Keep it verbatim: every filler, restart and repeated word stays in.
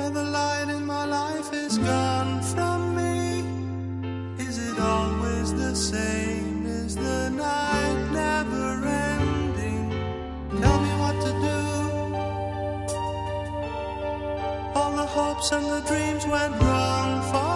Now the light in my life is gone from me. Is it always the same? Is the night never ending? Tell me what to do. All the hopes and the dreams went wrong for